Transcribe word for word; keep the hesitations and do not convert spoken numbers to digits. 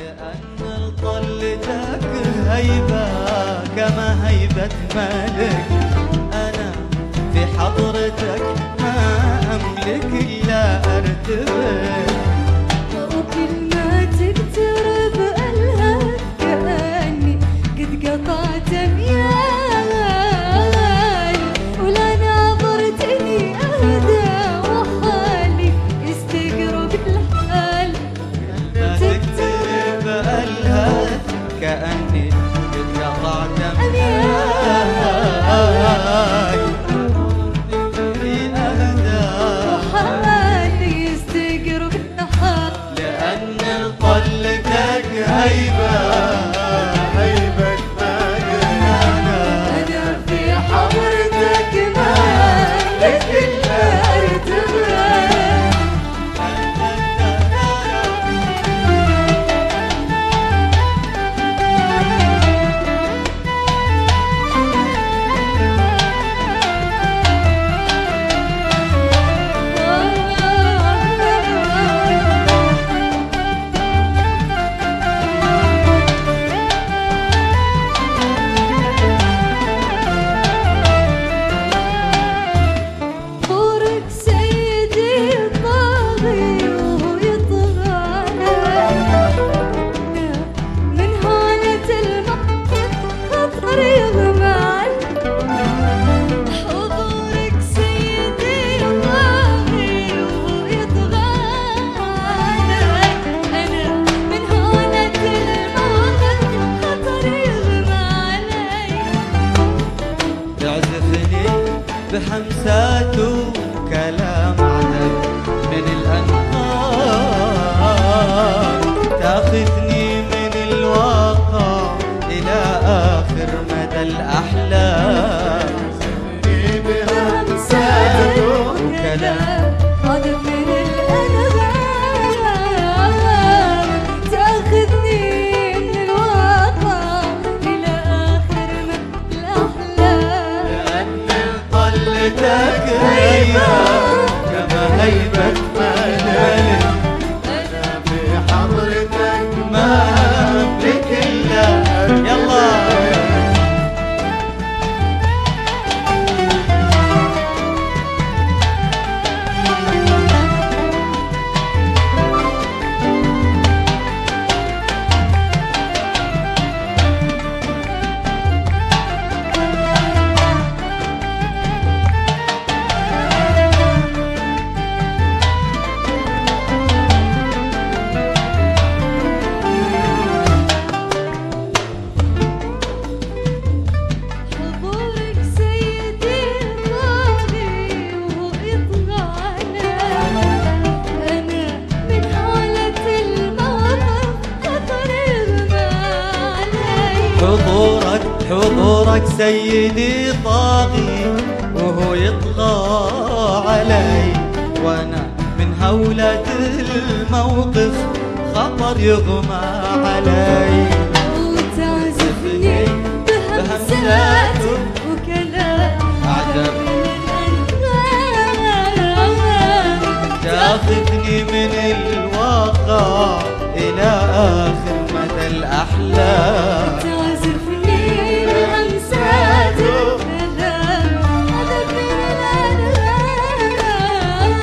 لأن طلتك هيبة كما هيبة ملك، أنا في حضرتك ما أملك إلا أرتبك. وكلماتك ترب ألهب كأني قد قطعت أميال، ولا ناظرتني أهدى وحالي يستقرب الحال. كلماتك ترب ألهب كأني قد قطعت أميال، وحالي يستقرب الحال. لأن طلتك هيبة هيبة ملك، أنا في حضرتك ما أملك إلا أرتبك. بحمسات وكلام عذب من الأنهار، تاخذني من الواقع إلى آخر مدى الأحلام. بحمسات وكلام عذب من الأنهار، تاخذني من الواقع إلى آخر مدى الأحلام. لأن طلتك هيبة كما هيبة ملك، أنا في حضرتك ما أملك إلا يلا. حضورك حضورك سيدي طاغي وهو يطغى علي، وانا من هولة الموقف خطر يغمى علي. وتعزفني بهمسات وكلام عجب تاخذني من الواقع إلى آخر مدى الأحلام.